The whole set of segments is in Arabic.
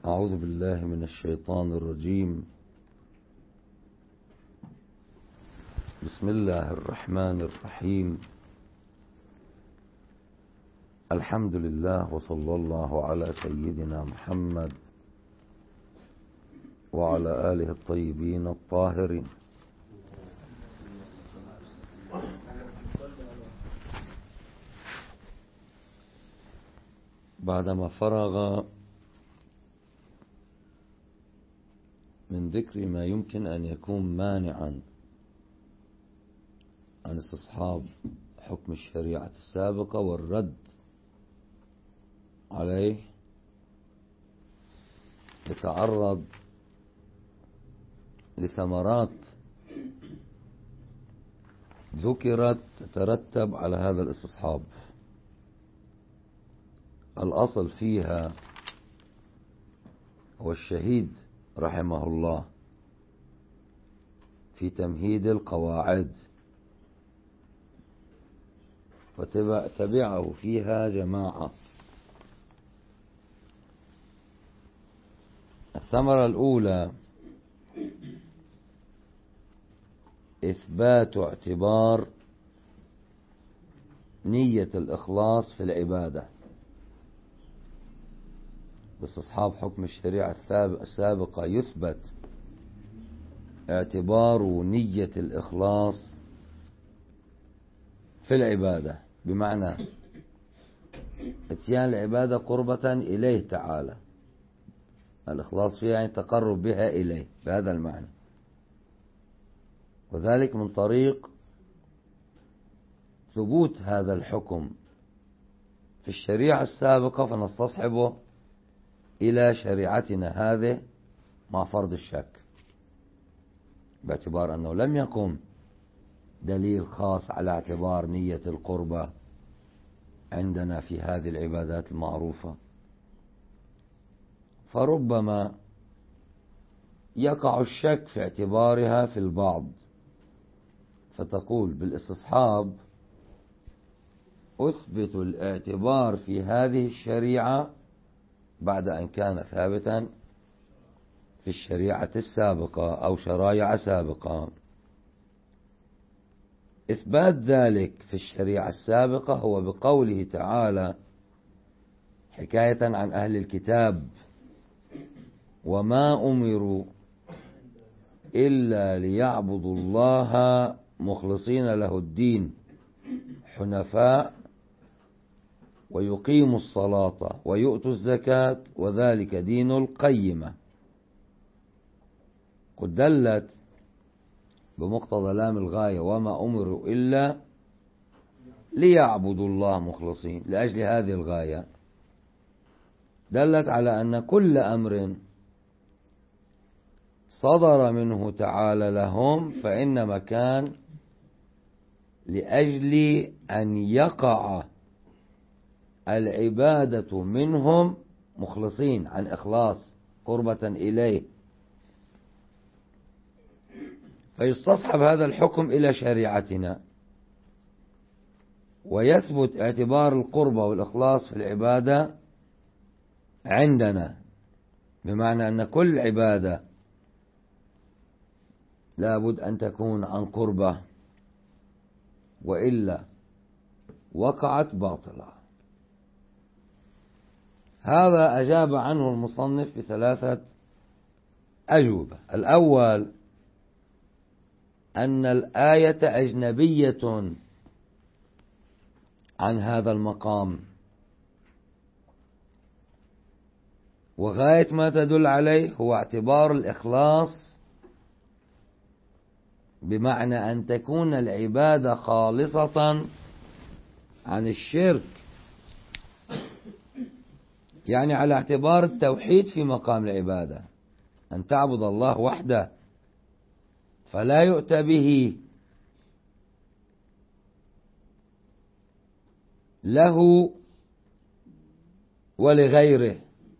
أعوذ بالله من الشيطان الرجيم. بسم الله الرحمن الرحيم. الحمد لله وصلى الله على سيدنا محمد وعلى آله الطيبين الطاهرين. بعدما فرغ من ذكر ما يمكن أن يكون مانعا عن استصحاب حكم الشريعة السابقة والرد عليه، يتعرض لثمرات ذكرت تترتب على هذا الاستصحاب. الأصل فيها هو الشهيد رحمه الله في تمهيد القواعد، وتبعه فيها جماعة. الثمرة الأولى إثبات اعتبار نية الإخلاص في العبادة. باستصحاب حكم الشريعة السابقة يثبت اعتبار نية الإخلاص في العبادة، بمعنى اتيان العبادة قربة إليه تعالى، الإخلاص فيها يعني تقرب بها إليه بهذا المعنى، وذلك من طريق ثبوت هذا الحكم في الشريعة السابقة فنستصحبه إلى شريعتنا هذه مع فرض الشك، باعتبار أنه لم يقم دليل خاص على اعتبار نية القربة عندنا في هذه العبادات المعروفة. فربما يقع الشك في اعتبارها في البعض، فتقول بالاستصحاب أثبت الاعتبار في هذه الشريعة بعد أن كان ثابتا في الشريعة السابقة أو شرائع سابقة. إثبات ذلك في الشريعة السابقة هو بقوله تعالى حكاية عن أهل الكتاب: وما أمروا إلا ليعبدوا الله مخلصين له الدين حنفاء ويقيموا الصلاة ويؤتوا الزكاة وذلك دين القيمة. قد دلت بمقتضى لام الغاية وما أمروا إلا ليعبدوا الله مخلصين، لأجل هذه الغاية دلت على أن كل أمر صدر منه تعالى لهم فإنما كان لأجل أن يقع العبادة منهم مخلصين عن إخلاص قربة إليه، فيستصحب هذا الحكم إلى شريعتنا، ويثبت اعتبار القربة والإخلاص في العبادة عندنا، بمعنى أن كل عبادة لابد أن تكون عن قربة، وإلا وقعت باطلة. هذا أجاب عنه المصنف بثلاثة أجوبة. الأول أن الآية أجنبية عن هذا المقام، وغاية ما تدل عليه هو اعتبار الإخلاص بمعنى أن تكون العبادة خالصة عن الشرك، يعني على اعتبار التوحيد في مقام العبادة، أن تعبد الله وحده فلا يؤتى به له ولغيره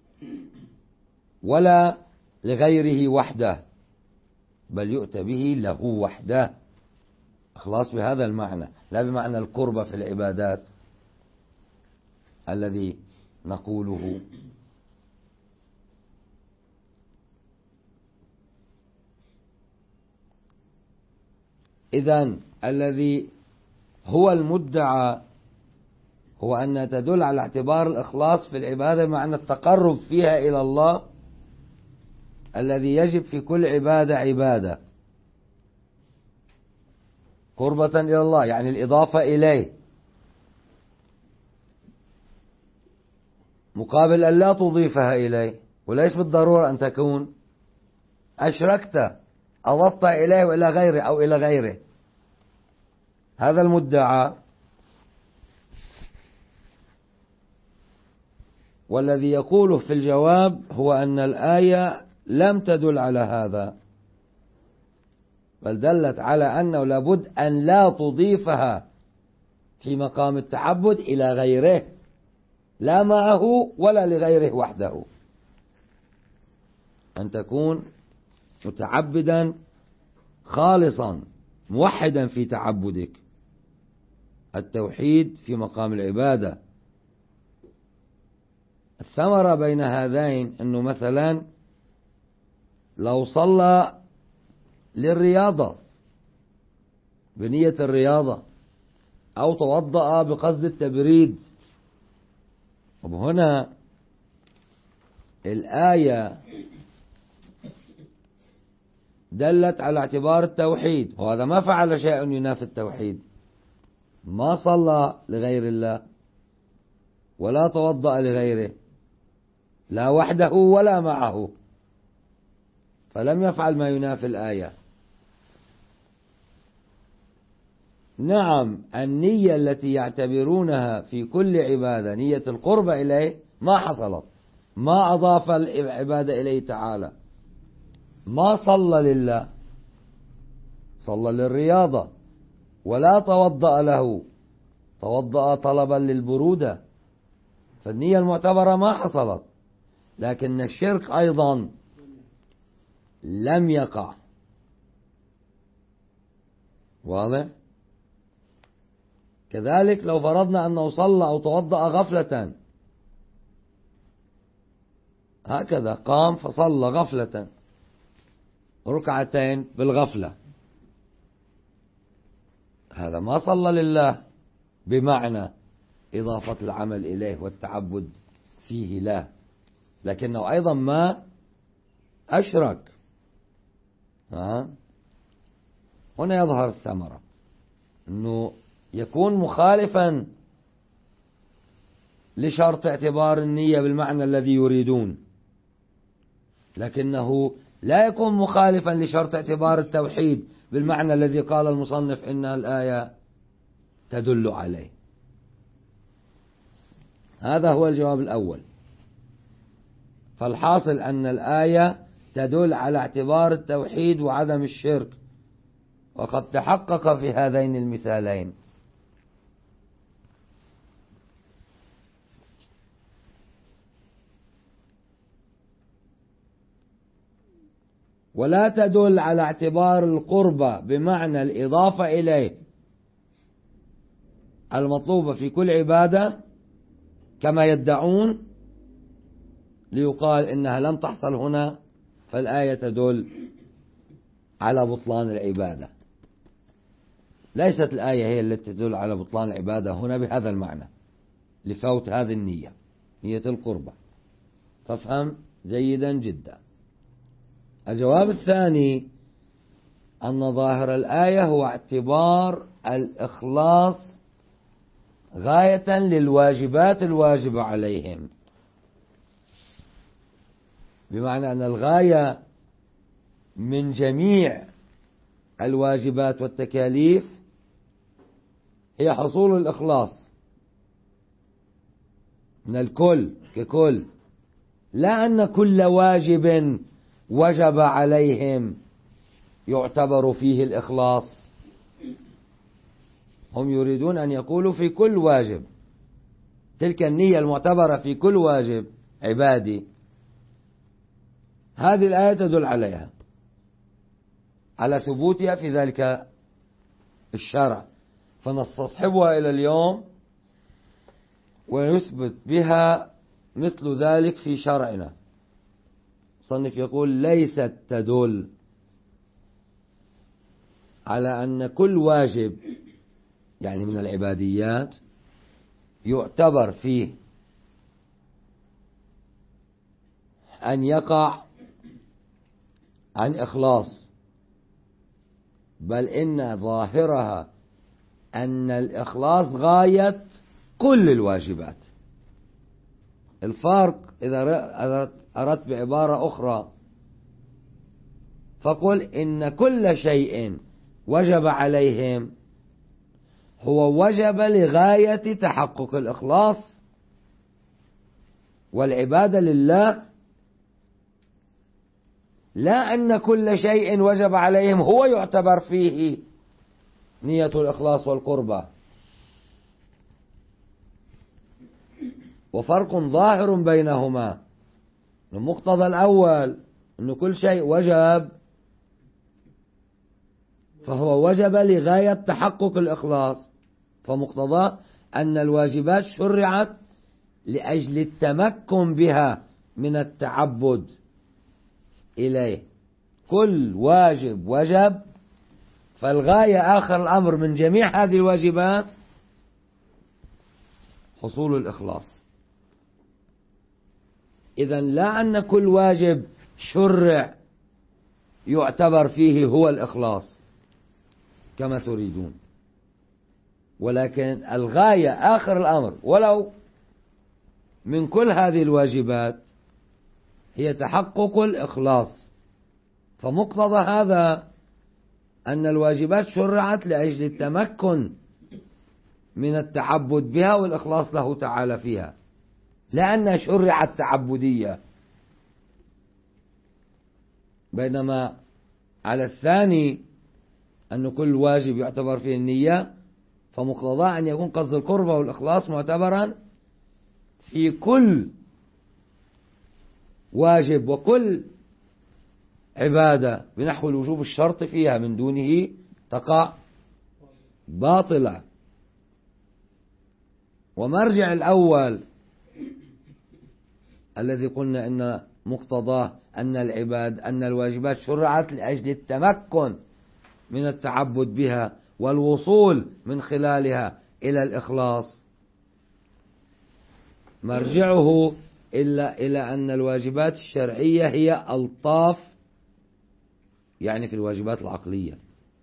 ولا لغيره وحده، بل يؤتى به له وحده. إخلاص بهذا المعنى، لا بمعنى القربة في العبادات الذي نقوله إذن الذي هو المدعى هو أن تدل على اعتبار الإخلاص في العبادة معنى التقرب فيها إلى الله الذي يجب في كل عبادة عبادة قربة إلى الله، يعني الإضافة إليه، مقابل أن لا تضيفها إليه، وليس بالضرورة أن تكون أشركت أضفت إليه وإلى غيره أو إلى غيره. هذا المدعى، والذي يقوله في الجواب هو أن الآية لم تدل على هذا، بل دلت على أنه لابد أن لا تضيفها في مقام التعبد إلى غيره، لا معه ولا لغيره وحده، أن تكون متعبدا خالصا موحدا في تعبدك، التوحيد في مقام العبادة. الثمرة بين هذين أنه مثلا لو صلى للرياضة بنية الرياضة أو توضأ بقصد التبريد، وهنا الآية دلت على اعتبار التوحيد، وهذا ما فعل شيء ينافي التوحيد، ما صلى لغير الله ولا توضأ لغيره، لا وحده ولا معه، فلم يفعل ما ينافي الآية. نعم، النية التي يعتبرونها في كل عبادة نية القرب إليه ما حصلت، ما أضاف العبادة إليه تعالى، ما صلى لله، صلى للرياضة، ولا توضأ له، توضأ طلبا للبرودة، فالنية المعتبرة ما حصلت، لكن الشرك أيضا لم يقع. واضح؟ كذلك لو فرضنا أنه صلى أو توضأ غفلة، هكذا قام فصلى غفلة ركعتين بالغفلة، هذا ما صلى لله بمعنى إضافة العمل إليه والتعبد فيه لا، لكنه أيضا ما أشرك. هنا يظهر الثمرة، أنه يكون مخالفا لشرط اعتبار النية بالمعنى الذي يريدون، لكنه لا يكون مخالفا لشرط اعتبار التوحيد بالمعنى الذي قال المصنف إن الآية تدل عليه. هذا هو الجواب الأول. فالحاصل أن الآية تدل على اعتبار التوحيد وعدم الشرك، وقد تحقق في هذين المثالين. ولا تدل على اعتبار القربة بمعنى الإضافة إليه المطلوبة في كل عبادة كما يدعون، ليقال إنها لم تحصل هنا، فالآية تدل على بطلان العبادة. ليست الآية هي التي تدل على بطلان العبادة هنا بهذا المعنى، لفوت هذه النية، نية القربة. فافهم جيدا جدا. الجواب الثاني أن ظاهر الآية هو اعتبار الإخلاص غاية للواجبات الواجبة عليهم، بمعنى أن الغاية من جميع الواجبات والتكاليف هي حصول الإخلاص من الكل ككل، لا أن كل واجب وجب عليهم يعتبر فيه الإخلاص. هم يريدون أن يقولوا في كل واجب، تلك النية المعتبرة في كل واجب عبادي، هذه الآية تدل عليها، على ثبوتها في ذلك الشرع، فنستصحبها إلى اليوم ويثبت بها مثل ذلك في شرعنا. صنف يقول ليست تدل، على أن كل واجب يعني من العباديات يعتبر فيه أن يقع عن إخلاص، بل إن ظاهرها أن الإخلاص غاية كل الواجبات. الفرق إذا أردت بعبارة أخرى فقل إن كل شيء وجب عليهم هو وجب لغاية تحقق الإخلاص والعبادة لله، لا أن كل شيء وجب عليهم هو يعتبر فيه نية الإخلاص والقربة. وفرق ظاهر بينهما. المقتضى الأول أن كل شيء وجب فهو وجب لغاية تحقق الإخلاص، فمقتضاه أن الواجبات شرعت لأجل التمكن بها من التعبد إليه. كل واجب وجب، فالغاية آخر الأمر من جميع هذه الواجبات حصول الإخلاص. إذن لا أن كل واجب شرع يعتبر فيه هو الإخلاص كما تريدون، ولكن الغاية آخر الأمر ولو من كل هذه الواجبات هي تحقق الإخلاص. فمقتضى هذا أن الواجبات شرعت لأجل التمكن من التعبد بها والإخلاص له تعالى فيها، لأنها شرعت تعبدية. بينما على الثاني أن كل واجب يعتبر فيه النية، فمقتضاه أن يكون قصد القربة والإخلاص معتبرا في كل واجب وكل عبادة بنحو الوجوب الشرط فيها، من دونه تقع باطلة. ومرجع الأول الذي قلنا إن مقتضاه أن الواجبات شرعت لأجل التمكن من التعبد بها والوصول من خلالها إلى الإخلاص، مرجعه إلى أن الواجبات الشرعية هي ألطاف، يعني في الواجبات العقلية.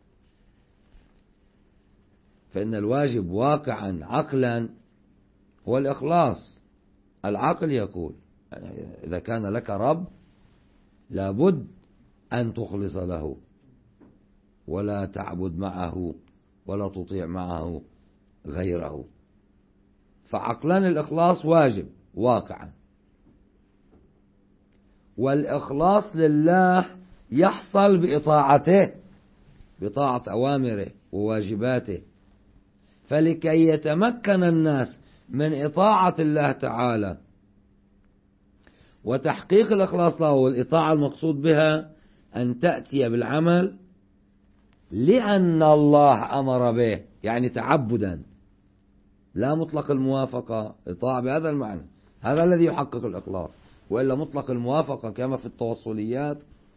فإن الواجب واقعا عقلا هو الإخلاص. العقل يقول يعني إذا كان لك رب لابد أن تخلص له ولا تعبد معه ولا تطيع معه غيره، فعقلا الإخلاص واجب واقعا. والإخلاص لله يحصل بإطاعته، بطاعة أوامره وواجباته. فلكي يتمكن الناس من إطاعة الله تعالى وتحقيق الإخلاص له، والإطاعة المقصود بها أن تأتي بالعمل لأن الله أمر به، يعني تعبدا، لا مطلق الموافقة. إطاعة بهذا المعنى هذا الذي يحقق الإخلاص، وإلا مطلق الموافقة كما في التوصليات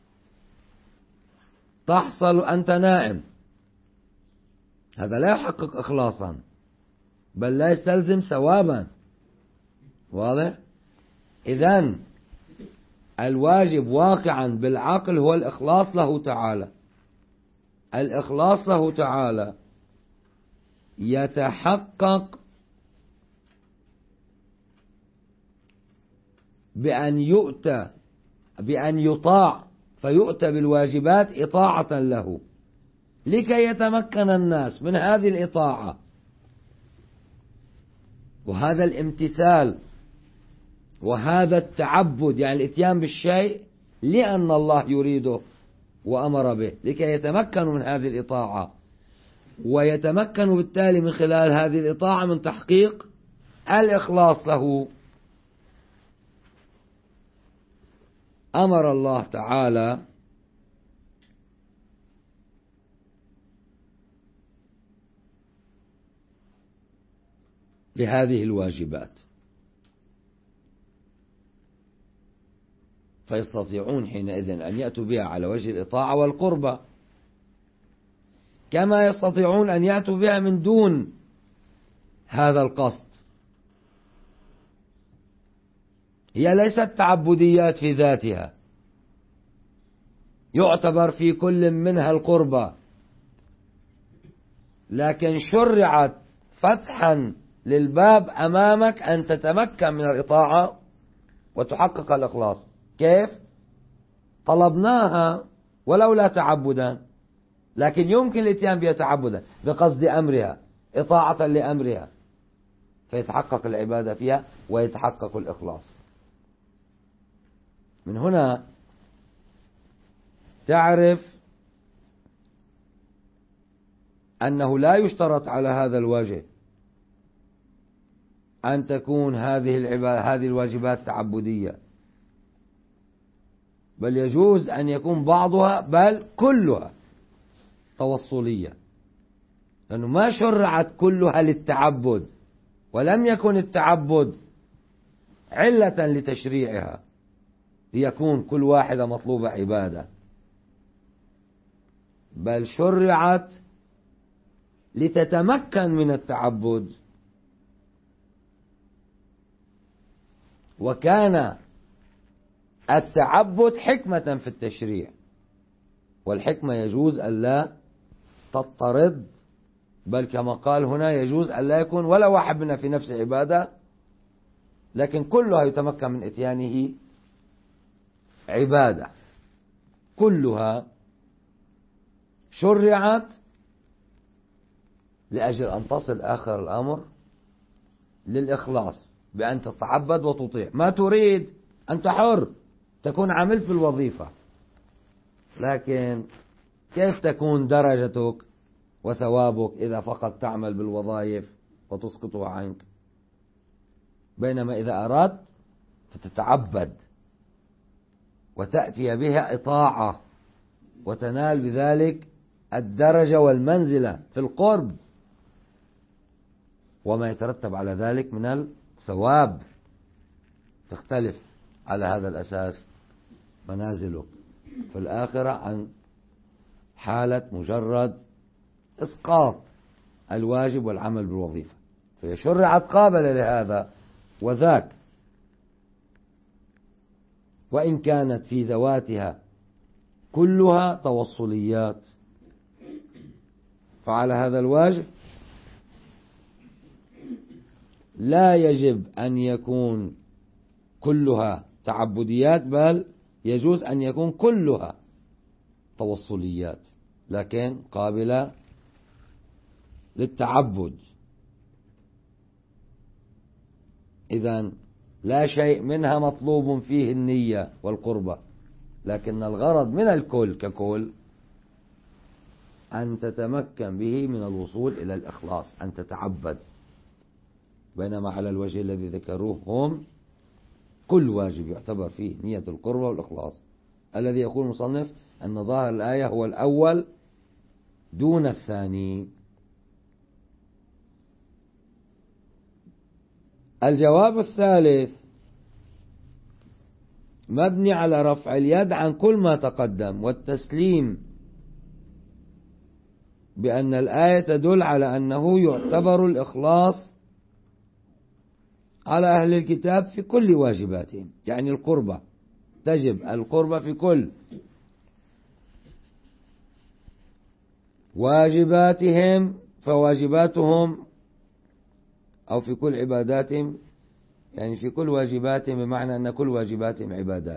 تحصل أنت نائم، هذا لا يحقق إخلاصا بل لا يستلزم ثوابا. واضح؟ إذن الواجب واقعا بالعقل هو الإخلاص له تعالى. الإخلاص له تعالى يتحقق بأن يطاع، فيؤتى بالواجبات إطاعة له لكي يتمكن الناس من هذه الإطاعة وهذا الامتثال وهذا التعبد، يعني الاتيان بالشيء لأن الله يريده وأمر به، لكي يتمكنوا من هذه الإطاعة ويتمكنوا بالتالي من خلال هذه الإطاعة من تحقيق الإخلاص له. أمر الله تعالى بهذه الواجبات، فيستطيعون حينئذ أن يأتوا بها على وجه الإطاعة والقربة. كما يستطيعون أن يأتوا بها من دون هذا القصد. هي ليست تعبديات في ذاتها، يعتبر في كل منها القربة، لكن شرعت فتحا للباب أمامك أن تتمكن من الإطاعة وتحقق الإخلاص. كيف؟ طلبناها ولولا تعبدا، لكن يمكن الاتيان بها تعبدا بقصد أمرها، إطاعة لأمرها، فيتحقق العبادة فيها ويتحقق الإخلاص. من هنا تعرف أنه لا يشترط على هذا الوجه أن تكون هذه الواجبات تعبدية، بل يجوز أن يكون بعضها بل كلها توصلية، لأنه ما شرعت كلها للتعبد، ولم يكن التعبد علة لتشريعها ليكون كل واحدة مطلوبة عبادة، بل شرعت لتتمكن من التعبد. وكان التعبد حكمة في التشريع، والحكمة يجوز ألا تضطرد، بل كما قال هنا يجوز ألا يكون ولا واحد منها في نفس عبادة، لكن كلها يتمكن من إتيانه عبادة. كلها شرعت لأجل أن تصل آخر الأمر للإخلاص، بأن تتعبد وتطيع. ما تريد أنت حر، تكون عامل في الوظيفة، لكن كيف تكون درجتك وثوابك إذا فقط تعمل بالوظائف وتسقطها عنك؟ بينما إذا أردت فتتعبد وتأتي بها إطاعة وتنال بذلك الدرجة والمنزلة في القرب وما يترتب على ذلك من الثواب. تختلف على هذا الأساس منازلك في الآخرة عن حالة مجرد إسقاط الواجب والعمل بالوظيفة، فهي شرعت قابلة لهذا وذاك، وإن كانت في ذواتها كلها توصليات. فعلى هذا الوجه لا يجب أن يكون كلها تعبديات، بل يجوز أن يكون كلها توصليات لكن قابلة للتعبد. إذن لا شيء منها مطلوب فيه النية والقربة، لكن الغرض من الكل ككل أن تتمكن به من الوصول إلى الإخلاص، أن تتعبد. بينما على الوجه الذي ذكروه هم كل واجب يعتبر فيه نية القربة والإخلاص. الذي يقول المصنف أن ظاهر الآية هو الأول دون الثاني. الجواب الثالث مبني على رفع اليد عن كل ما تقدم والتسليم بأن الآية تدل على أنه يعتبر الإخلاص على أهل الكتاب في كل واجباتهم، يعني القربة تجب القربة في كل واجباتهم، فواجباتهم أو في كل عباداتهم، يعني في كل واجباتهم بمعنى أن كل واجباتهم عبادات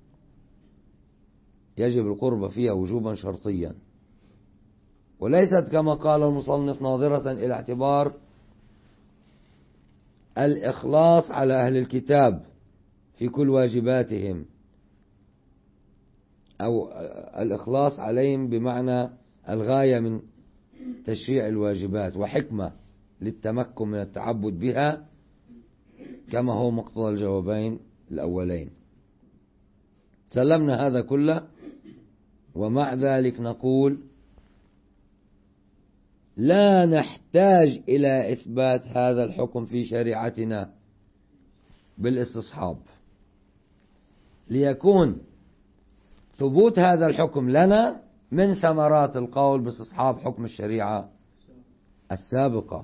يجب القربة فيها وجوبا شرطيا، وليست كما قال المصنف ناظرة إلى اعتبار الإخلاص على أهل الكتاب في كل واجباتهم، أو الإخلاص عليهم بمعنى الغاية من تشريع الواجبات وحكمة للتمكن من التعبد بها، كما هو مقتضى الجوابين الأولين. سلمنا هذا كله، ومع ذلك نقول لا نحتاج إلى إثبات هذا الحكم في شريعتنا بالاستصحاب. ليكون ثبوت هذا الحكم لنا من ثمرات القول باستصحاب حكم الشريعة السابقة،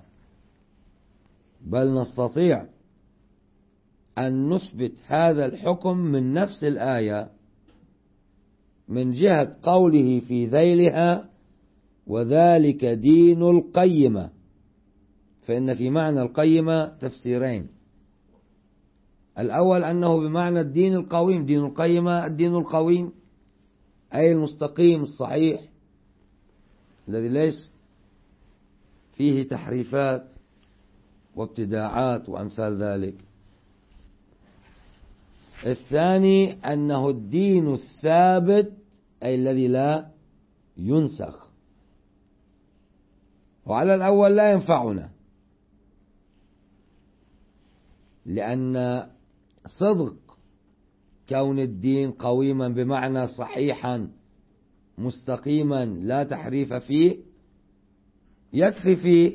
بل نستطيع أن نثبت هذا الحكم من نفس الآية من جهة قوله في ذيلها وذلك دين القيمة، فإن في معنى القيمة تفسيرين. الأول أنه بمعنى الدين القويم، دين القيمة الدين القويم أي المستقيم الصحيح الذي ليس فيه تحريفات وابتداعات وأمثال ذلك. الثاني أنه الدين الثابت أي الذي لا ينسخ. وعلى الأول لا ينفعنا، لأن صدق كون الدين قويما بمعنى صحيحا مستقيما لا تحريف فيه يكفي فيه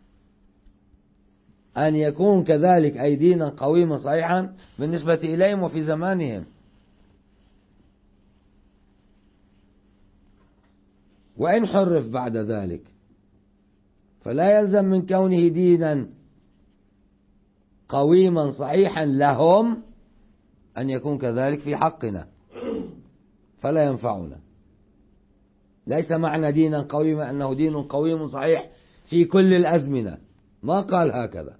أن يكون كذلك أي دينا قويما صحيحا بالنسبة إليهم وفي زمانهم. وإن حرف بعد ذلك فلا يلزم من كونه دينا قويما صحيحا لهم أن يكون كذلك في حقنا، فلا ينفعنا. ليس معنى دينا قويما أنه دين قويم صحيح في كل الأزمنة، ما قال هكذا.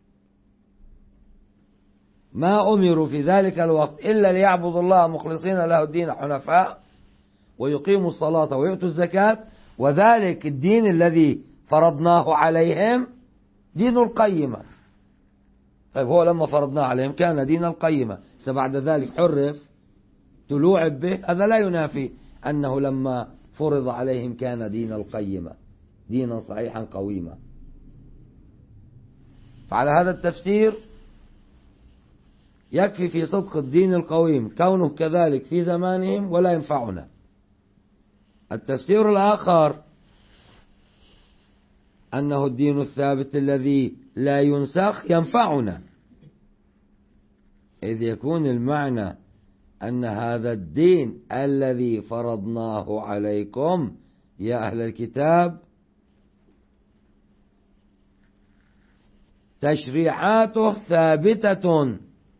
ما أمروا في ذلك الوقت إلا ليعبدوا الله مخلصين له الدين حنفاء ويقيموا الصلاة ويؤتوا الزكاة، وذلك الدين الذي فرضناه عليهم دين القيمة. طيب هو لما فرضناه عليهم كان دين القيمة، بعد ذلك حرف تلوعب به، هذا لا ينافي أنه لما فرض عليهم كان دين القيمة دينا صحيحا قويما. فعلى هذا التفسير يكفي في صدق الدين القويم كونه كذلك في زمانهم ولا ينفعنا. التفسير الآخر أنه الدين الثابت الذي لا ينسخ ينفعنا، إذ يكون المعنى أن هذا الدين الذي فرضناه عليكم يا أهل الكتاب تشريعاته ثابتة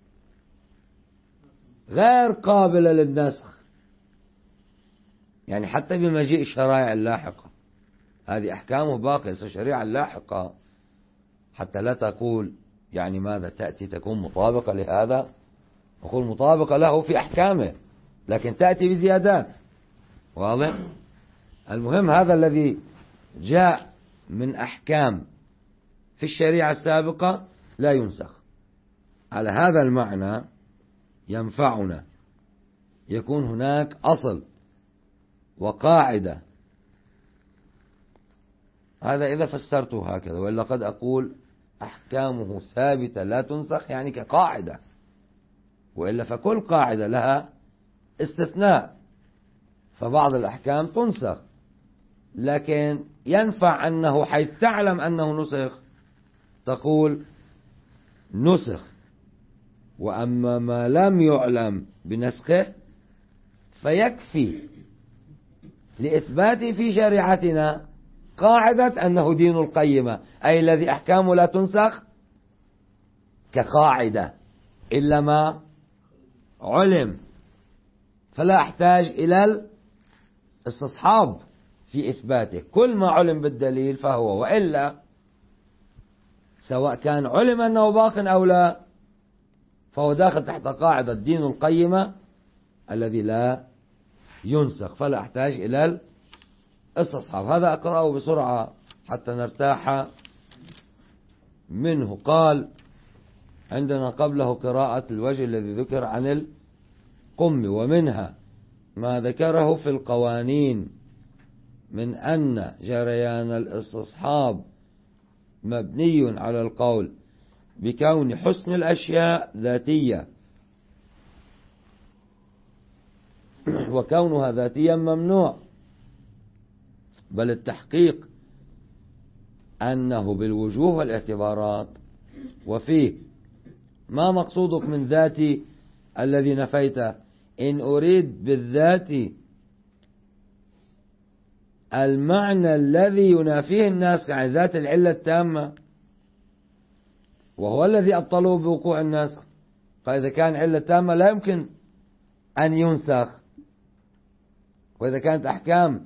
غير قابلة للنسخ. يعني حتى بمجيء الشرائع اللاحقة هذه أحكامه باقية، الشريعة اللاحقة حتى لا تقول يعني ماذا تأتي تكون مطابقة لهذا، نقول مطابقة له في أحكامه لكن تأتي بزيادات. واضح؟ المهم هذا الذي جاء من أحكام في الشريعة السابقة لا ينسخ. على هذا المعنى ينفعنا، يكون هناك أصل وقاعدة. هذا إذا فسرته هكذا، وإلا قد أقول أحكامه ثابتة لا تنسخ يعني كقاعدة، وإلا فكل قاعدة لها استثناء، فبعض الأحكام تنسخ، لكن ينفع أنه حيث تعلم أنه نسخ تقول نسخ. وأما ما لم يعلم بنسخه فيكفي لإثباته في شريعتنا قاعدة أنه دين القيمة، أي الذي أحكامه لا تنسخ كقاعدة إلا ما علم، فلا أحتاج إلى الاستصحاب في إثباته. كل ما علم بالدليل فهو، وإلا سواء كان علم أنه باق أو لا فهو داخل تحت قاعدة دين القيمة الذي لا ينسخ، فلا أحتاج إلى الاستصحاب. هذا أقرأه بسرعة حتى نرتاح منه. قال عندنا قبله قراءة الوجه الذي ذكر عن القم، ومنها ما ذكره في القوانين من أن جريان الاستصحاب مبني على القول بكون حسن الأشياء ذاتية، وكونها ذاتيا ممنوع، بل التحقيق أنه بالوجوه والاعتبارات. وفيه ما مقصودك من ذاتي الذي نفيته؟ إن أريد بالذات المعنى الذي ينافيه الناسخ عن ذات العلة التامة، وهو الذي أبطلوه بوقوع الناسخ. فإذا كان علة تامة لا يمكن أن ينسخ، وإذا كانت أحكام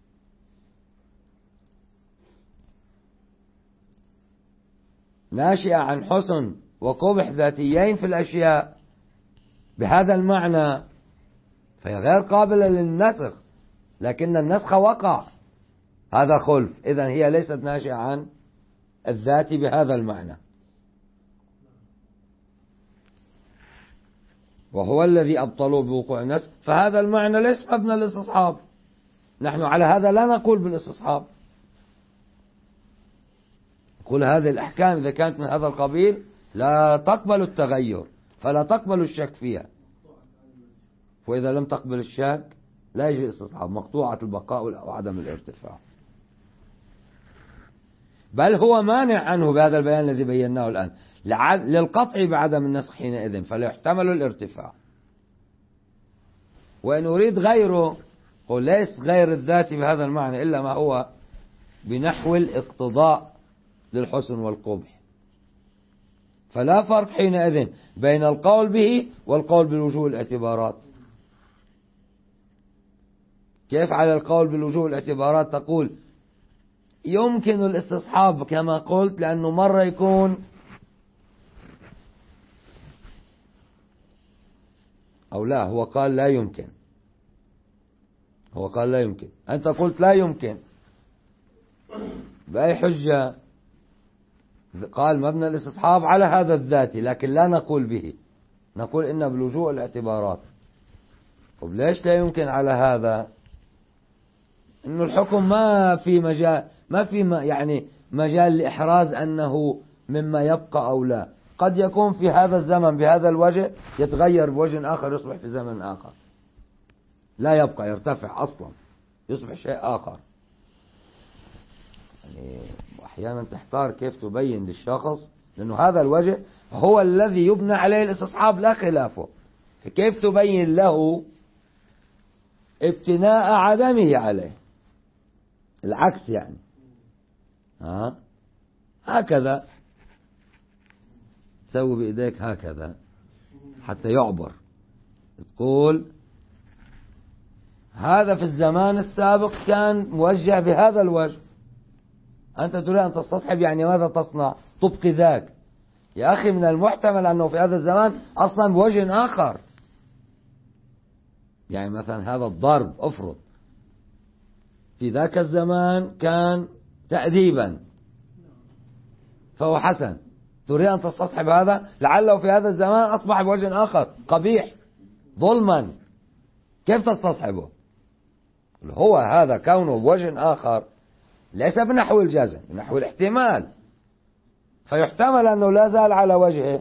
ناشئة عن حسن وقبح ذاتيين في الأشياء بهذا المعنى فهي غير قابلة للنسخ، لكن النسخ وقع، هذا خلف، إذن هي ليست ناشئة عن الذات بهذا المعنى. وهو الذي أبطلوا بوقوع النسخ، فهذا المعنى ليس مبنى للاستصحاب. نحن على هذا لا نقول بالاستصحاب، نقول هذه الأحكام إذا كانت من هذا القبيل لا تقبل التغير، فلا تقبل الشك فيها، وإذا لم تقبل الشك لا يجي الاستصحاب، مقطوعة البقاء وعدم الارتفاع. بل هو مانع عنه بهذا البيان الذي بيناه الآن، للقطع بعدم النسخ حينئذ فلا يحتمل الارتفاع. وإن أريد غيره قل ليس غير الذات بهذا المعنى إلا ما هو بنحو الاقتضاء للحسن والقبح، فلا فرق حينئذ بين القول به والقول بالوجوه الاعتبارات. كيف على القول بالوجوه الاعتبارات تقول يمكن الاستصحاب كما قلت، لأنه مرة يكون أو لا، هو قال لا يمكن، هو قال لا يمكن، أنت قلت لا يمكن، بأي حجة؟ قال مبنى الاستصحاب على هذا الذات، لكن لا نقول به، نقول إن بالوجوه الاعتبارات. طب ليش لا يمكن على هذا؟ إنه الحكم ما في مجال، ما في يعني مجال لإحراز أنه مما يبقى أو لا. قد يكون في هذا الزمن بهذا الوجه يتغير بوجه آخر، يصبح في زمن آخر لا يبقى، يرتفع أصلا، يصبح شيء آخر. يعني أحيانا تحتار كيف تبين للشخص، لأنه هذا الوجه هو الذي يبنى عليه الاستصحاب لا خلافه، فكيف تبين له ابتناء عدمه عليه؟ العكس يعني، هكذا تسوي بإيديك هكذا حتى يعبر، تقول هذا في الزمان السابق كان موجه بهذا الوجه، أنت تريد أن تستصحب، يعني ماذا تصنع؟ تبقي ذاك. يا أخي من المحتمل أنه في هذا الزمان أصلا بوجه آخر، يعني مثلا هذا الضرب أفرض في ذاك الزمان كان تأديبا فهو حسن، تريد أن تستصحب هذا، لعله في هذا الزمان أصبح بوجه آخر قبيح ظلما، كيف تستصحبه؟ هو هذا كونه بوجه آخر ليس بنحو الجزم، بنحو الاحتمال، فيحتمل أنه لا زال على وجهه،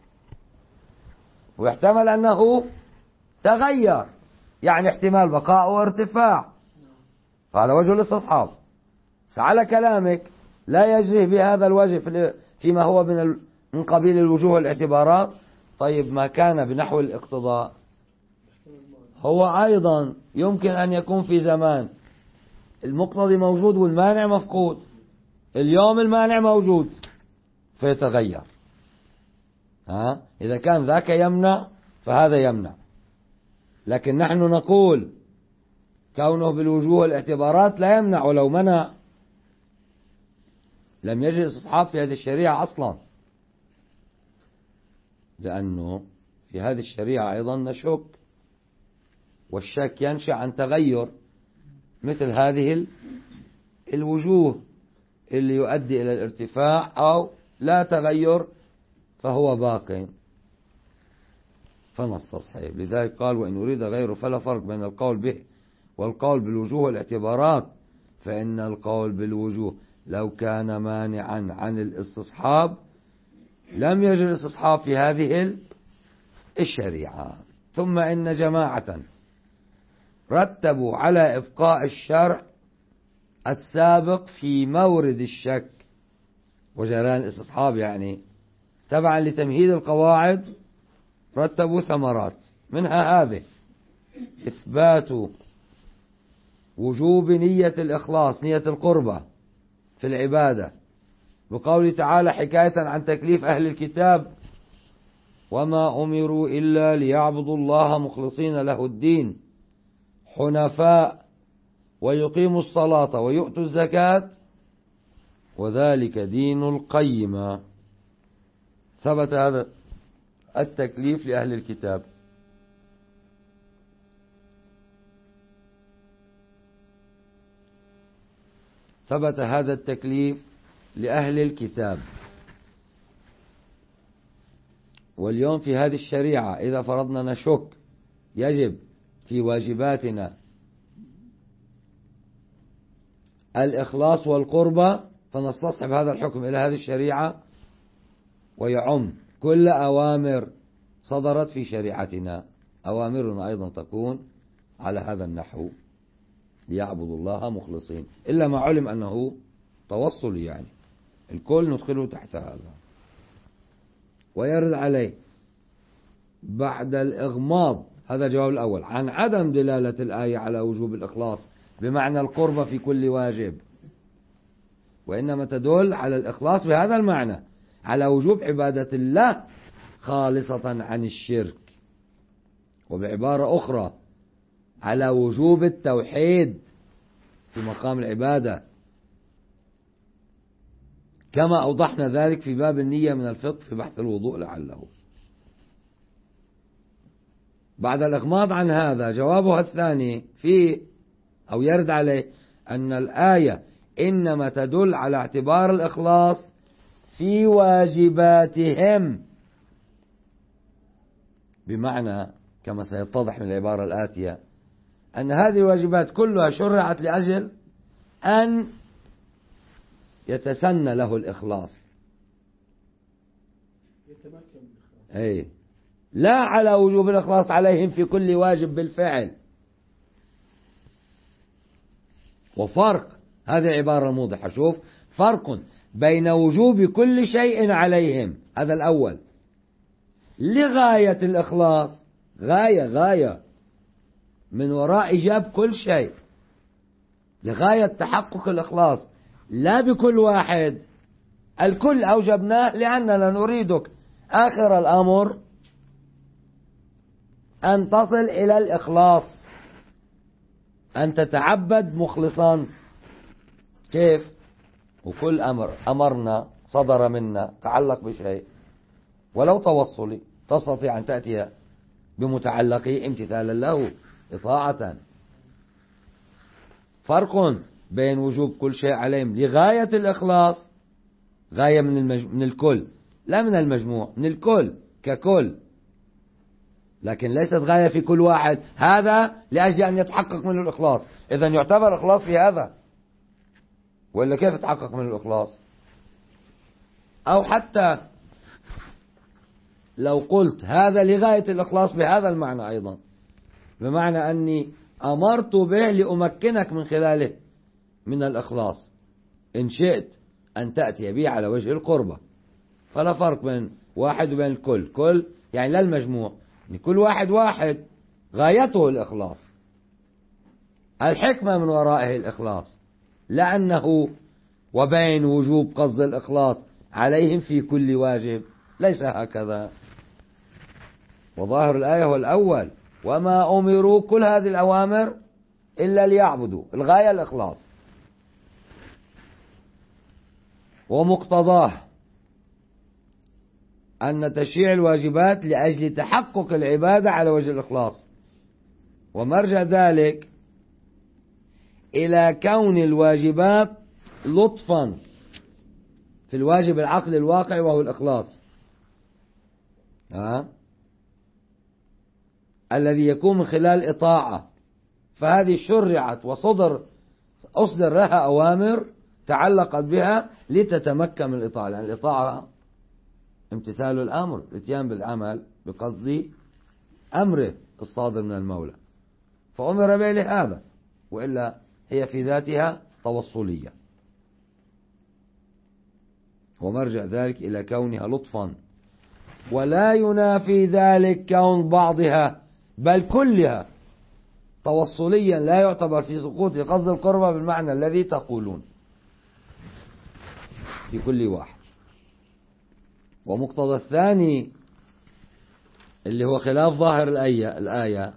ويحتمل أنه تغير، يعني احتمال بقاء وارتفاع، فهذا وجه الاستصحاب. على كلامك لا يجري بهذا الوجه فيما هو من قبيل الوجوه الاعتبارات. طيب ما كان بنحو الاقتضاء هو أيضا يمكن أن يكون في زمان المقتضي موجود والمانع مفقود، اليوم المانع موجود فيتغير. إذا كان ذاك يمنع فهذا يمنع، لكن نحن نقول كونه بالوجوه الاعتبارات لا يمنع، ولو منع لم يجد استصحاب في هذه الشريعة أصلا، لأنه في هذه الشريعة أيضا نشك، والشك ينشأ عن تغير مثل هذه الوجوه اللي يؤدي إلى الارتفاع، أو لا تغير فهو باق فنستصحب. لذلك قال وإن أريد غيره فلا فرق بين القول به والقول بالوجوه والاعتبارات، فإن القول بالوجوه لو كان مانعا عن الاستصحاب لم يجد الاستصحاب في هذه الشريعة. ثم إن جماعة رتبوا على إبقاء الشرع السابق في مورد الشك وجريان الاستصحاب، يعني تبعا لتمهيد القواعد رتبوا ثمرات، منها هذه: إثبات وجوب نية الإخلاص، نية القربة في العبادة، بقوله تعالى حكاية عن تكليف أهل الكتاب: وما أمروا إلا ليعبدوا الله مخلصين له الدين حنفاء ويقيموا الصلاة ويؤتوا الزكاة وذلك دين القيمة. ثبت هذا التكليف لأهل الكتاب. ثبت هذا التكليف لأهل الكتاب. واليوم في هذه الشريعة إذا فرضنا نشك يجب في واجباتنا الإخلاص والقربة، فنستصحب هذا الحكم إلى هذه الشريعة ويعم كل أوامر صدرت في شريعتنا. أوامرنا أيضا تكون على هذا النحو: ليعبدوا الله مخلصين، إلا ما علم أنه توصلي، يعني الكل ندخله تحت هذا. ويرد عليه بعد الإغماض، هذا الجواب الأول، عن عدم دلالة الآية على وجوب الإخلاص بمعنى القربة في كل واجب، وإنما تدل على الإخلاص بهذا المعنى، على وجوب عبادة الله خالصة عن الشرك، وبعبارة أخرى على وجوب التوحيد في مقام العبادة، كما أوضحنا ذلك في باب النية من الفقه في بحث الوضوء لعله. بعد الإغماض عن هذا جوابها الثاني في أو يرد عليه أن الآية إنما تدل على اعتبار الإخلاص في واجباتهم، بمعنى كما سيتضح من العبارة الآتية أن هذه الواجبات كلها شرعت لأجل أن يتسنى له الإخلاص، أي لا على وجوب الإخلاص عليهم في كل واجب بالفعل. وفرق، هذه عبارة موضحة، شوف فرق بين وجوب كل شيء عليهم، هذا الأول، لغاية الإخلاص، غاية من وراء إيجاب كل شيء لغاية تحقق الإخلاص، لا بكل واحد. الكل أوجبناه لأننا نريدك آخر الأمر أن تصل إلى الإخلاص، أن تتعبد مخلصا. كيف؟ وكل أمر أمرنا صدر منا تعلق بشيء ولو توصلي تستطيع أن تأتي بمتعلقه امتثالا له إطاعة. فرق بين وجوب كل شيء عليهم لغاية الإخلاص، غاية من الكل، لا من المجموع، من الكل ككل، لكن ليست غاية في كل واحد، هذا لأجل أن يتحقق منه الإخلاص. إذا يعتبر إخلاص في هذا، وإلا كيف يتحقق من الإخلاص؟ أو حتى لو قلت هذا لغاية الإخلاص بهذا المعنى أيضا، بمعنى أني أمرت به لأمكنك من خلاله من الإخلاص، إن شئت أن تأتي به على وجه القربة، فلا فرق بين واحد وبين الكل، كل يعني لا المجموع، كل واحد غايته الإخلاص، الحكمة من ورائه الإخلاص، لأنه وبين وجوب قصد الإخلاص عليهم في كل واجب، ليس هكذا. وظاهر الآية هو الأول: وما أمروا، كل هذه الأوامر إلا ليعبدوا، الغاية الإخلاص. ومقتضاه أن تشريع الواجبات لأجل تحقق العبادة على وجه الإخلاص، ومرجع ذلك إلى كون الواجبات لطفا في الواجب العقلي الواقع وهو الإخلاص، الذي يكون من خلال إطاعة، فهذه شرعت أصدر لها أوامر تعلقت بها لتتمكن من الإطاعة، لأن الإطاعة امتثال الأمر، الاتيان بالعمل بقصد أمره الصادر من المولى، فأمر به لهذا، وإلا هي في ذاتها توصلية. ومرجع ذلك إلى كونها لطفا، ولا ينافي ذلك كون بعضها بل كلها توصليا لا يعتبر في سقوط قصد القربة بالمعنى الذي تقولون في كل واحد. ومقتضى الثاني اللي هو خلاف ظاهر الآية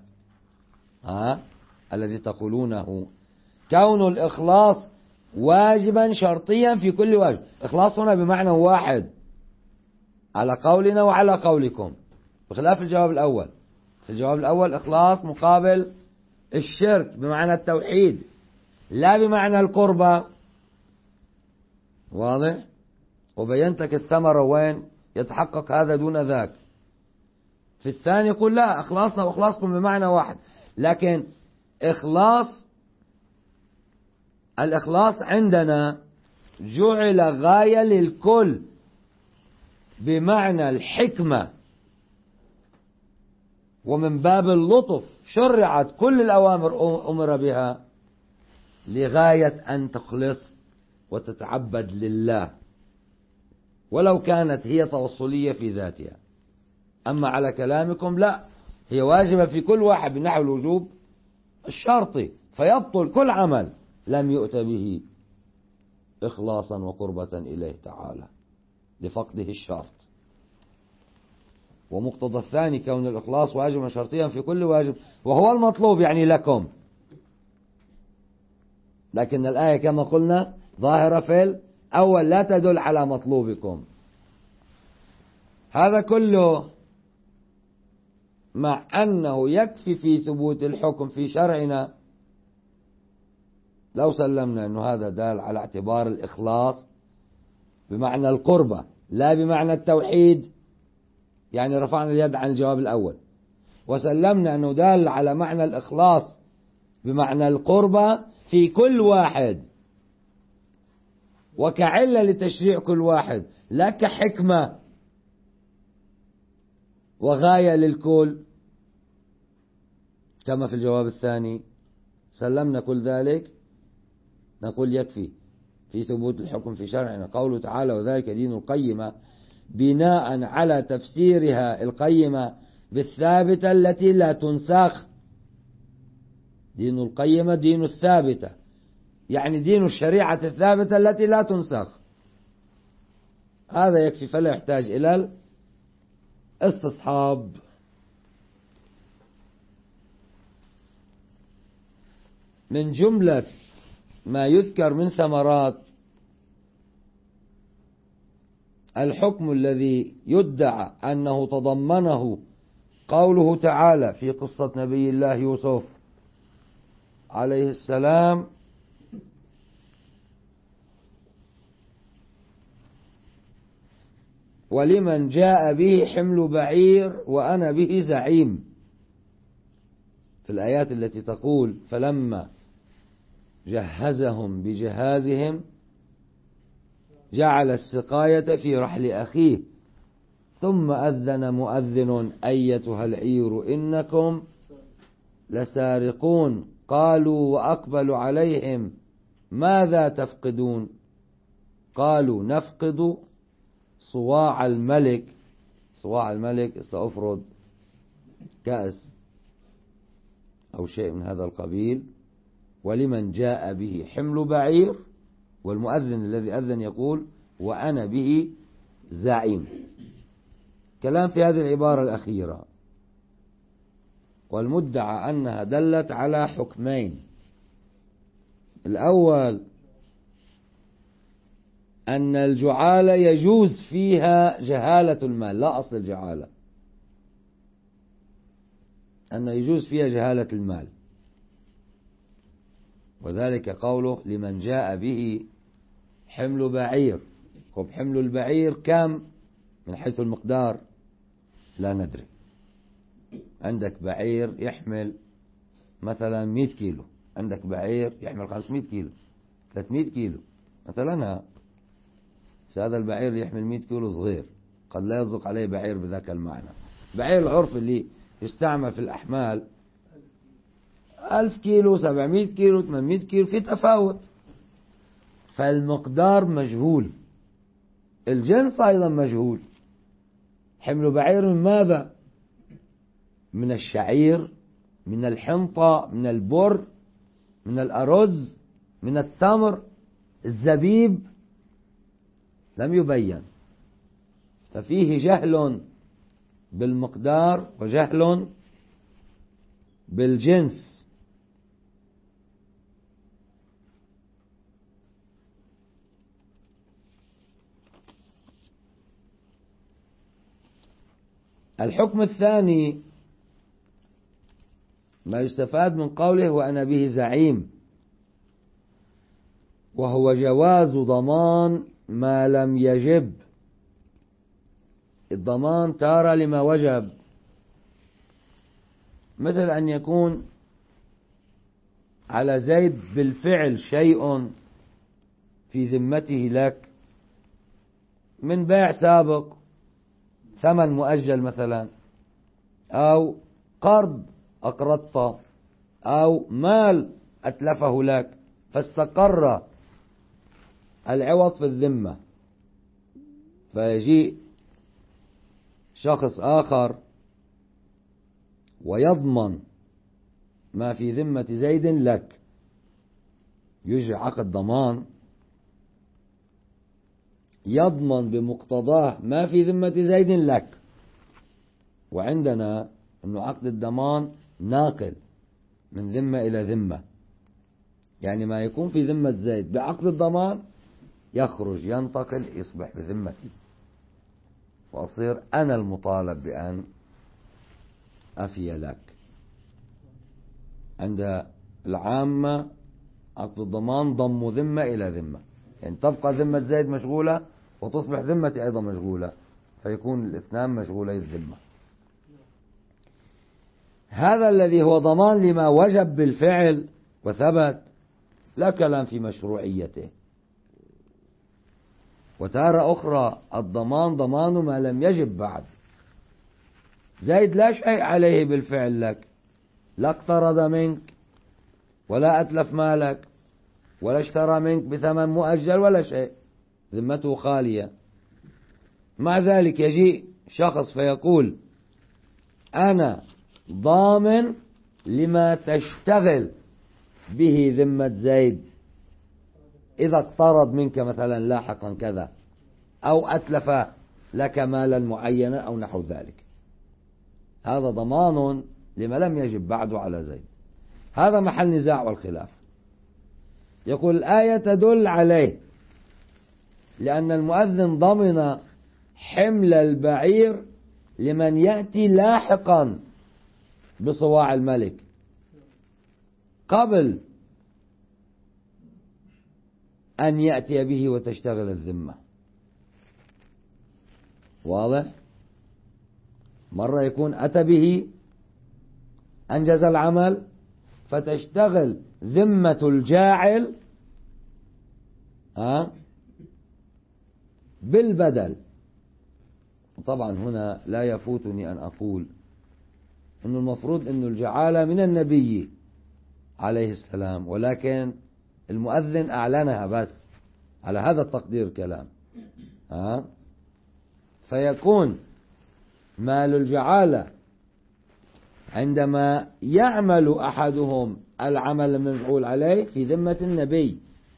الذي تقولونه كون الإخلاص واجبا شرطيا في كل واجب. إخلاص هنا بمعنى واحد على قولنا وعلى قولكم، بخلاف الجواب الأول. في الجواب الأول إخلاص مقابل الشرك بمعنى التوحيد لا بمعنى القربة. واضح؟ وبينتك الثمرة وين يتحقق هذا دون ذاك. في الثاني يقول لا، إخلاصنا وإخلاصكم بمعنى واحد، لكن الإخلاص عندنا جعل غاية للكل بمعنى الحكمة، ومن باب اللطف شرعت كل الأوامر أمر بها لغاية أن تخلص وتتعبد لله، ولو كانت هي توصلية في ذاتها. أما على كلامكم لا، هي واجبة في كل واحد بنحو الوجوب الشرطي، فيبطل كل عمل لم يؤت به إخلاصا وقربة إليه تعالى لفقده الشرط. ومقتضى الثاني كون الإخلاص واجبا شرطيا في كل واجب، وهو المطلوب يعني لكم. لكن الآية كما قلنا ظاهرة في الأول لا تدل على مطلوبكم. هذا كله مع أنه يكفي في ثبوت الحكم في شرعنا لو سلمنا أنه هذا دال على اعتبار الإخلاص بمعنى القربة لا بمعنى التوحيد، يعني رفعنا اليد عن الجواب الأول، وسلمنا أنه دال على معنى الإخلاص بمعنى القربة في كل واحد وكعلة لتشريع كل واحد لا كحكمة وغاية للكل كما في الجواب الثاني. سلمنا كل ذلك نقول يكفي في ثبوت الحكم في شرعنا قوله تعالى وذلك دين القيمة، بناء على تفسيرها القيمة بالثابتة التي لا تنسخ. دين القيمة دين الثابتة، يعني دين الشريعة الثابتة التي لا تنسخ. هذا يكفي فلا يحتاج إلى الاستصحاب. من جملة ما يذكر من ثمرات الحكم الذي يدعى أنه تضمنه قوله تعالى في قصة نبي الله يوسف عليه السلام ولمن جاء به حمل بعير وأنا به زعيم، في الآيات التي تقول فلما جهزهم بجهازهم جعل السقاية في رحل أخيه ثم أذن مؤذن أيتها العير إنكم لسارقون قالوا وأقبلوا عليهم ماذا تفقدون قالوا نفقد صواع الملك. صواع الملك سأفرض كأس أو شيء من هذا القبيل. ولمن جاء به حمل بعير، والمؤذن الذي أذن يقول وأنا به زعيم. كلام في هذه العبارة الأخيرة، والمدعى أنها دلت على حكمين. الأول أن الجعالة يجوز فيها جهالة المال، لا أصل الجعالة، أن يجوز فيها جهالة المال، وذلك قوله لمن جاء به حمل بعير. طب حمل البعير كم من حيث المقدار لا ندري. عندك بعير يحمل مثلا 100 كيلو، عندك بعير يحمل 500 كيلو 300 كيلو مثلا. هذا البعير يحمل 100 كيلو صغير، قد لا يصدق عليه بعير بذاك المعنى. بعير العرف اللي يستعمل في الأحمال 1000 كيلو 700 كيلو 800 كيلو، في تفاوت. فالمقدار مجهول، الجنس أيضا مجهول. حمل بعير من ماذا؟ من الشعير من الحنطة، من البر، من الأرز، من التمر، الزبيب، لم يبين. ففيه جهل بالمقدار وجهل بالجنس. الحكم الثاني ما يستفاد من قوله وأنا به زعيم، وهو جواز ضمان ما لم يجب. الضمان تارة لما وجب، مثل أن يكون على زيد بالفعل شيء في ذمته لك من بيع سابق، ثمن مؤجل مثلا، أو قرض أقرضته، أو مال أتلفه لك فاستقر العوض في الذمة، فيجيء شخص آخر ويضمن ما في ذمة زيد لك، يجري عقد ضمان يضمن بمقتضاه ما في ذمة زيد لك. وعندنا أنه عقد الضمان ناقل من ذمة إلى ذمة، يعني ما يكون في ذمة زيد بعقد الضمان يخرج ينتقل يصبح بذمتي، وأصير أنا المطالب بأن أفي لك. عند العامة عقد الضمان ضم ذمة إلى ذمة، يعني تبقى ذمة زيد مشغولة وتصبح ذمتي أيضا مشغولة، فيكون الاثنان مشغولي الذمة. هذا الذي هو ضمان لما وجب بالفعل وثبت، لا كلام في مشروعيته. وتارة أخرى الضمان ضمان ما لم يجب بعد. زيد لا شيء عليه بالفعل لك، لا اقترض منك ولا أتلف مالك ولا اشترى منك بثمن مؤجل ولا شيء، ذمته خالية. مع ذلك يجيء شخص فيقول أنا ضامن لما تشتغل به ذمة زيد إذا اقترض منك مثلا لاحقا كذا، أو أتلف لك مالا معينا أو نحو ذلك. هذا ضمان لما لم يجب بعد على زيد. هذا محل نزاع والخلاف. يقول الآية تدل عليه لأن المؤذن ضمن حمل البعير لمن يأتي لاحقا بصواع الملك قبل أن يأتي به وتشتغل الذمة. واضح؟ مرة يكون أتى به أنجز العمل فتشتغل ذمة الجاعل بالبدل. طبعا هنا لا يفوتني أن أقول أنه المفروض أن الجعالة من النبي عليه السلام، ولكن المؤذن أعلنها بس على هذا التقدير كلام. فيكون مال الجعالة عندما يعمل أحدهم العمل المفعول عليه في ذمة النبي،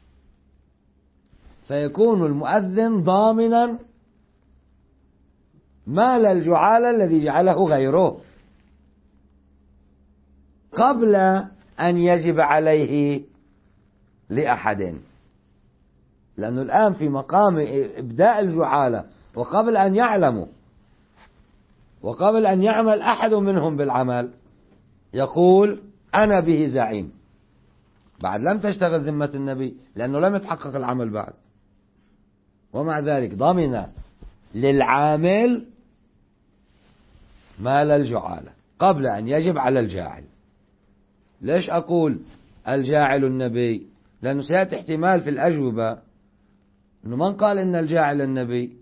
فيكون المؤذن ضامنا مال الجعالة الذي جعله غيره قبل أن يجب عليه لأحد، لأنه الآن في مقام إبداء الجعالة وقبل أن يعلموا وقبل أن يعمل أحد منهم بالعمل يقول أنا به زعيم. بعد لم تشتغل ذمة النبي لأنه لم يتحقق العمل بعد، ومع ذلك ضمن للعامل مال الجعالة قبل أن يجب على الجاعل. ليش أقول الجاعل النبي؟ لأنه سيأتي احتمال في الأجوبة أنه من قال إن الجاعل النبي،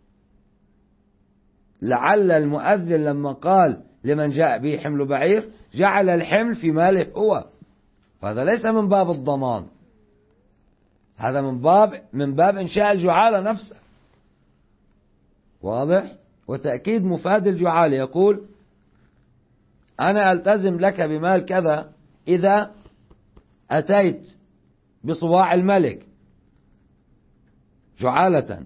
لعل المؤذن لما قال لمن جاء به حمل بعير جعل الحمل في ماله هو، فهذا ليس من باب الضمان، هذا من باب إنشاء الجعالة نفسه. واضح؟ وتأكيد مفاد الجعالة يقول أنا ألتزم لك بمال كذا إذا أتيت بصواع الملك جعالة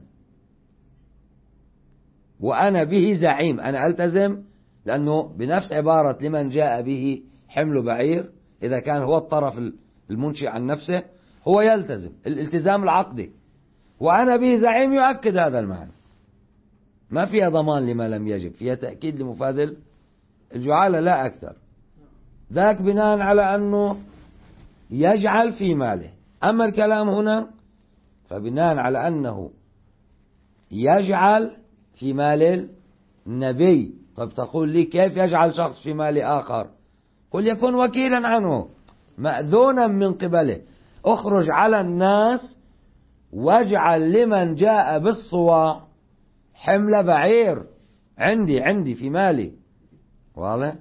وأنا به زعيم. أنا ألتزم لأنه بنفس عبارة لمن جاء به حمل بعير، إذا كان هو الطرف المنشئ عن نفسه هو يلتزم الالتزام العقدي، وأنا به زعيم يؤكد هذا المعنى. ما فيها ضمان لما لم يجب، فيها تأكيد لمفاد الجعالة لا أكثر. ذاك بناء على أنه يجعل في ماله. أما الكلام هنا فبناء على أنه يجعل في مال النبي. طب تقول لي كيف يجعل شخص في مال آخر؟ قل يكون وكيلا عنه مأذونا من قبله. اخرج على الناس واجعل لمن جاء بالصواع حمل بعير عندي في مالي. واضح؟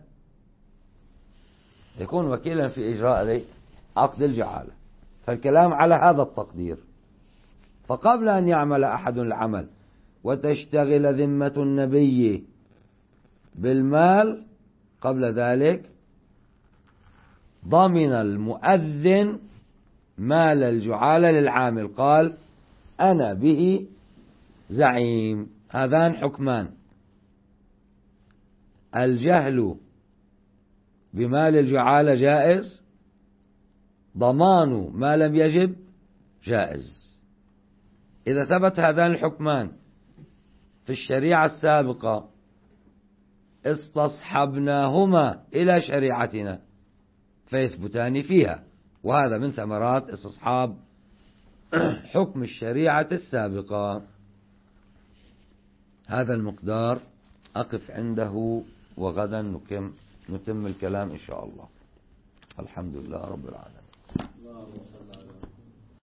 يكون وكيلا في إجراء عقد الجعالة. فالكلام على هذا التقدير. فقبل أن يعمل أحد العمل وتشتغل ذمة النبي بالمال، قبل ذلك ضمن المؤذن مال الجعالة للعامل، قال أنا به زعيم. هذان حكمان: الجهل بمال الجعالة جائز، ضمان ما لم يجب جائز. إذا ثبت هذان الحكمان في الشريعة السابقة استصحبناهما إلى شريعتنا فيثبتان فيها، وهذا من ثمرات استصحاب حكم الشريعة السابقة. هذا المقدار أقف عنده، وغدا نتم الكلام إن شاء الله. الحمد لله رب العالمين.